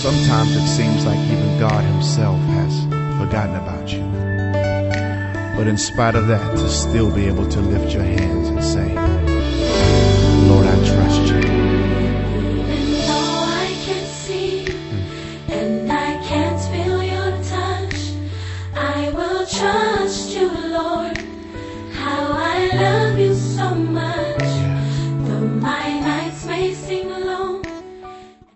Sometimes it seems like even God himself has forgotten about you. But in spite of that, to still be able to lift your hands and say, Lord, I trust you. And though I can't see, and I can't feel your touch, I will trust you, Lord. How I love